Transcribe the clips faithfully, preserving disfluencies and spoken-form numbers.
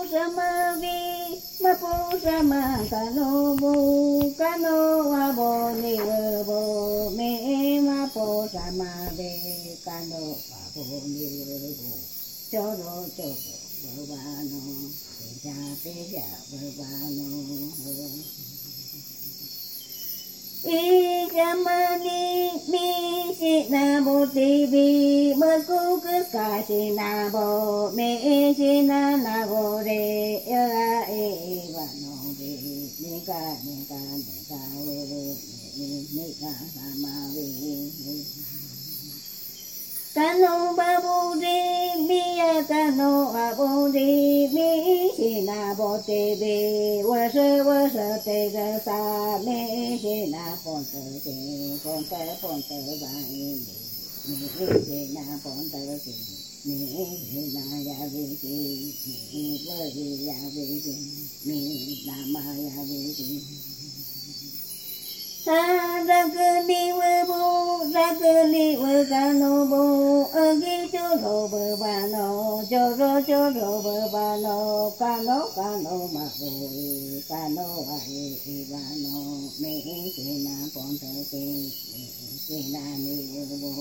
sama vi ma pu sama kano bu kano wa bo ni wo bo me ma pu sama vi kano wa bo ni wo bo cho ro cho bo ba no pe ja pe ja bo ba no Ijamani mi si na bo ti vi mơ cu cứ cả si na bo me si na na bo re ơ a e ba no re ni ka ni ka ni ka o ni ni ka sa ma ve Kano ba bo re mi ya kano a bo re mi si na bo te ve wa se wa se te ga sa me si na pon te te pon te pon te ba ni mi si na pon te te mi si na ya ve si mi wa ya ve si mi na ma ya ve si Sa ra cơ ni vơ bu ra cơ ni vơ ca no bu ơ gi cho ro bơ ba no cho ro cho ro bơ ba no ca no ca no ma bu ca no a e ba no me si na pon te te si na ni vơ bu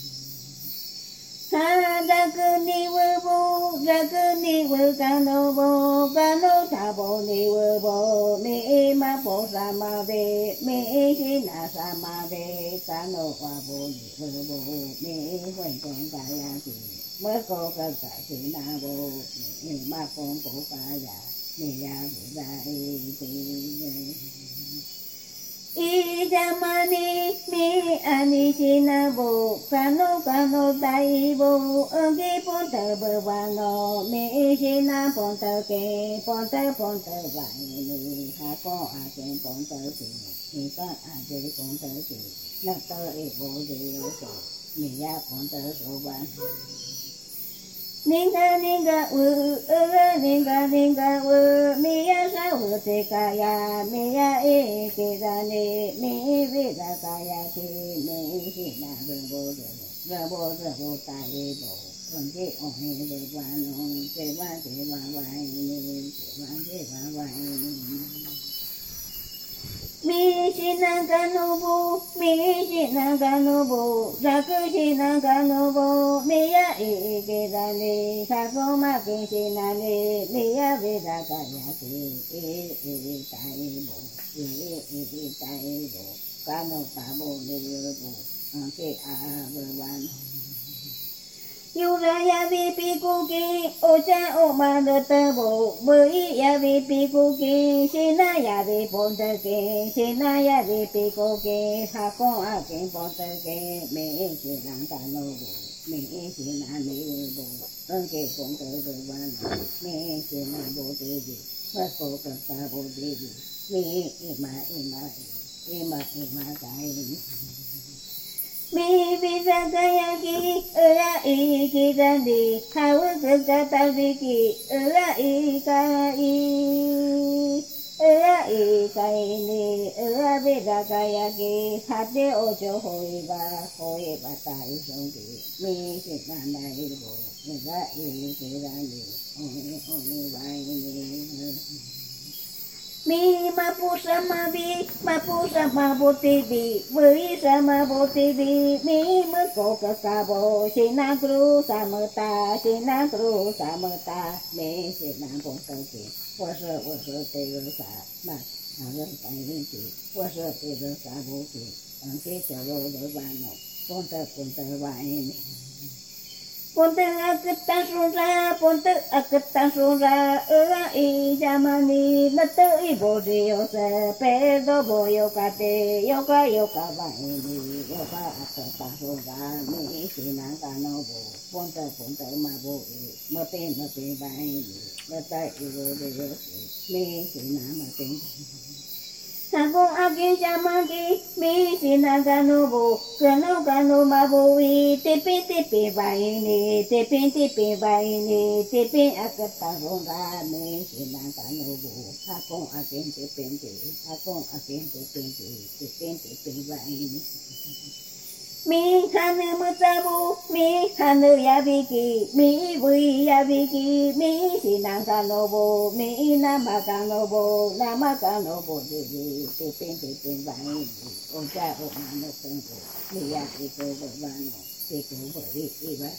Sa ra cơ ni vơ bu ra cơ ni vơ ca no bu ca no tha bo ni vơ bo me ma po sa ma ve me si na sa ma ve ca no wa bo ni vơ bo me huen con ca ya si mơ co ca ca si na bo me ma con co ca ya me ya ve da e ti Ijamani mi ani sinabo kano kano taibo agi ponte berbano mi sina ponte ke ponte ponte bani hako ake ponte ki ika ake ponte ki nato ibo dio so mi ya ponte soban Ninga ninga u ura ninga ninga u miya sa u te kaya miya e ke dane mi vida kaya ki mi si na bo bo bo bo bo bo ta e bo con ke o he de wa no ke wa ke wa wa ni ke wa ke wa wa ni Mi si na ka no bu mi si na ka no bu ra ku si na ka no bu mi ya e ke da ne sa ko ma ke si na ne mi ya ve da ka ya ki e e ta e bu e e e ta e bu ka no ta bu ne bu ke a bu wan Yu ra ya vi pi ku ki o cha o ma de te bo bu i ya vi pi ku ki si na ya vi pon te ke si na ya vi pi ku ki ha ko a ke pon te ke me si na ka no bo me si na ni bo ân ke pon te bo wa me si na bo te ji wa ko ka ka bo te ji me e ma e ma e ma e ma ka e Mi vida kaya ki ura i ki dandi hawa kaka tabi ki ura i ka i ura i ka ni ura vida kaya ki hate ojo hoi ba hoi ba tai song ki mi si nanda i bo ura i ki dandi oi oi ba ni Mi ma pu sama vi ma pu sama bo ti vi với sama bo ti vi mi mơ co ca ca bo si na kru sama ta si na kru sama ta me si na bo ta ki wa se wa se te yo sa ma na lo ta ni ki wa se te yo sa bo ki an ke cha lo lo ba no ponte ponte ba ni Ponte akta sura, ponte akta sura, ura i jamani, nata i bodio se, pedo boyo kate, yoka yoka vaini, yoka akta sura, mi sinanga no bo, ponte ponte ma bo i, mape mape vaini, nata i bodio se, mi sinama ten. Sako akin jamaki, mi sinanga no bo, kano kano ma bo i, tepe tepe vaini, tepe tepe vaini, tepe akata ronga, mi sinanga no bo, sako akin tepe tepe, sako akin tepe tepe, tepe tepe vaini. mi khanu mutabu mi khanu yabiki mi vui yabiki mi sinanganobo mi namakanobo namakanobo devi tepin tepin vai oja omano tengo mi yabiko bano teko bari iba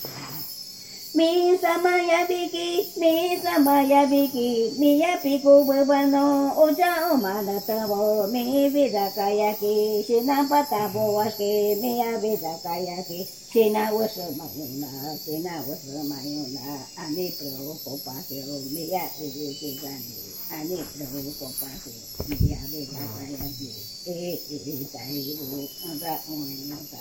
mi samayabiki mi samayabiki mi yapiku bano oja omana tabo mi vidakayaki sinapatabo waski mi yavidakayaki sina wasamayuna sina wasamayuna ani preocupasio mi yabiki gani ani preocupasio mi yavidakayaki e e tairu anga oinota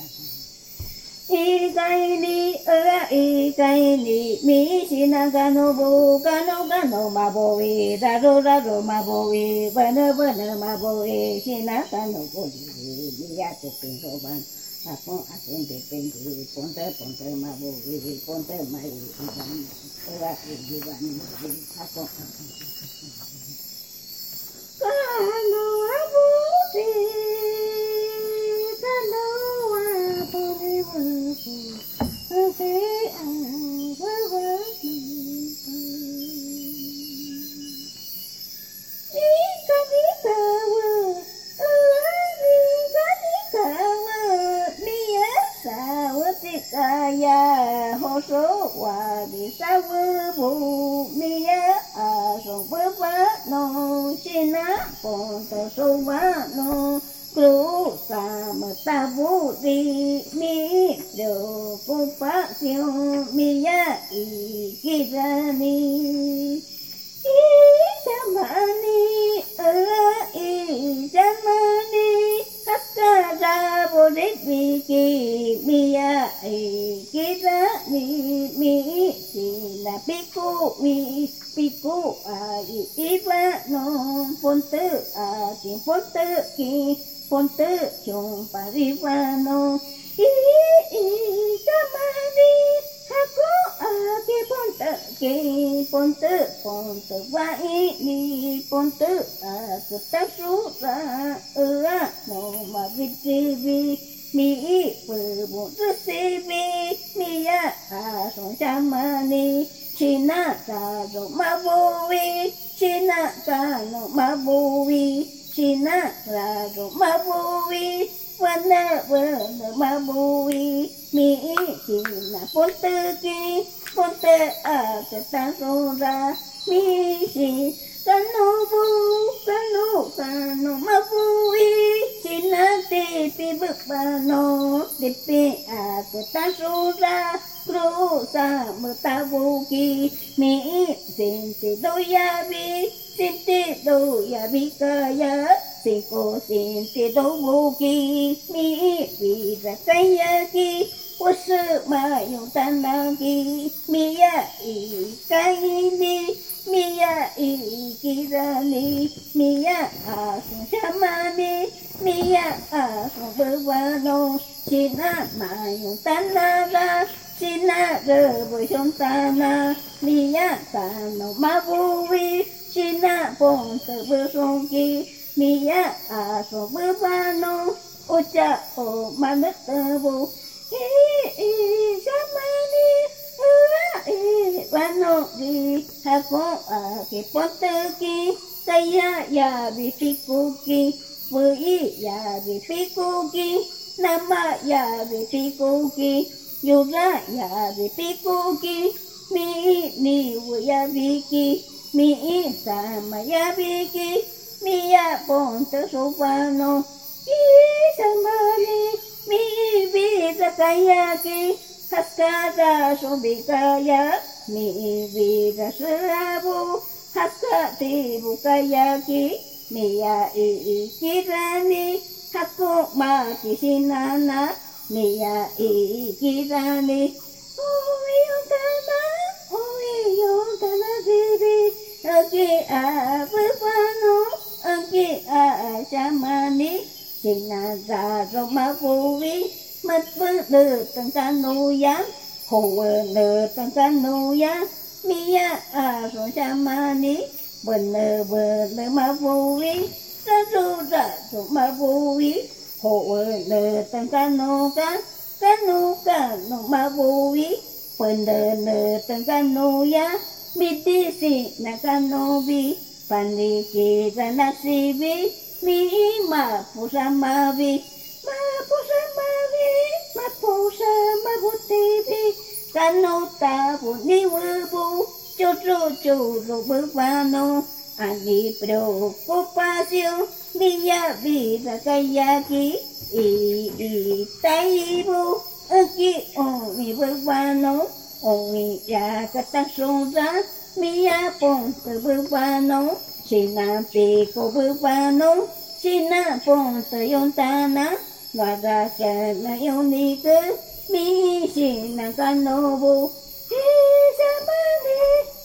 Ikaini, ura ikaini, mi sinagano bo, gano gano maboe, raro raro maboe, bana bana maboe, sinagano bo, mi yate pingoban, apon apon de pingu, ponte ponte maboe, ponte mai iban, ura iban, apon apon. Gano abote, gano abote. Okay, I will work Nika nika wo, nika nika wo, miya sa wo tika ya hoso wa di sa wo bu miya a so wo wa no shina ponto so wa no Cruza mata budi mi preocupación mía y kirani y jamani y jamani hasta bodiki mía y kirani mi sila piku mi piku ay iba no ponte a quien ponte ki Ponte chung parivano i i jamani hako ake ponte ke ponte ponte wa ini ponte aku tasura ua no ma vitivi mi perbu resivi mi ya asong jamani China karo mabui China karo mabui China raro mabui wana wana mabui mi China ponte ki ponte a te tasora mi si kanobu kanu kanu mabui China te pi bano te pi a te tasora cruza mutabuki mi sente doyabi sentido ya vikaya siko sentido buki mi vida kayaki wasu mayung tanagi miya ikaini miya ikirani miya asung shamani miya asung berwano China mayung tanara China rebu shontana miya tano mabui China ponte bersongki miya aso berbano uca o manetabu i i jamani ua i bano di hako ake ponte ki kaya ya bifikuki bui ya bifikuki nama ya bifikuki yura ya bifikuki mi ni ya biki mi sama ya biki mi ya ponte sopano i samani mi vida kayaki haskada sobikaya mi vida serabu haskati bukayaki mi ya ikirani haku maki sinana mi ya ikirani oi yongana oi yongana diri Agi a bufano, agi a shamani, sinaga roma bui, mat bơ tang kanuya, hồ nơ tang kanuya, miya a so shamani, bơ nơ bơ nơ ma bui, ra ru ra so ma bui, hộ nơ tăng ca nô ca ca nô ca nô ma vô vi phần nơ nơ tăng ca nô ya mi ti si na ca nô vi pan đi kỳ ra na si vi mi ma phu sa ma vi ma phu sa ma vi ma phu sa ma vu ti vi ca nô ta vu ni vu vu cho cho cho ro bơ va nô ani pro compasión Villa vida kayaki i i taibu aquí o mi burbano o mi ya katasonza mi ya ponte burbano sina pico burbano sina ponte yontana guarda se na yoniku mi sina kanobu isamani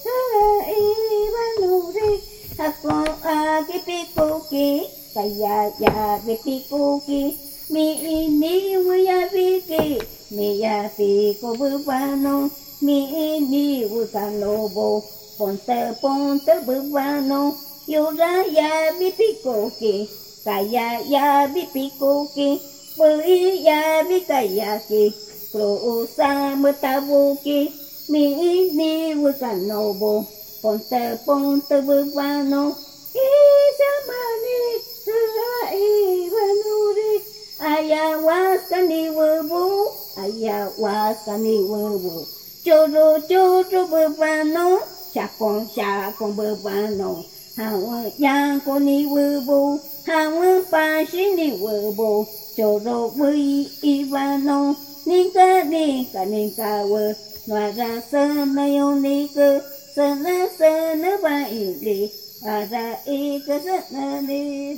ibanuri ako akipikuki kaya ya bipikuki mi ini ya biki mi ya piko bubano mi ini wukanobo ponte ponte bubano yura ya bipikuki kaya ya bipikuki bui ya bikayaki kruusa mutabuki mi ini wukanobo ponte ponte bubano isamani ibanuri ayahuasca ni huevo ayahuasca ni huevo choro choro bubano chacon chacon bubano hawa yanko ni huevo hawa pashi ni huevo choro bui ibano nika nika nika we nuara sana yonika sana sana ba ili ada ika sana ni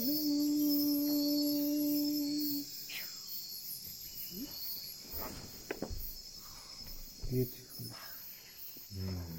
Beautiful. Mm.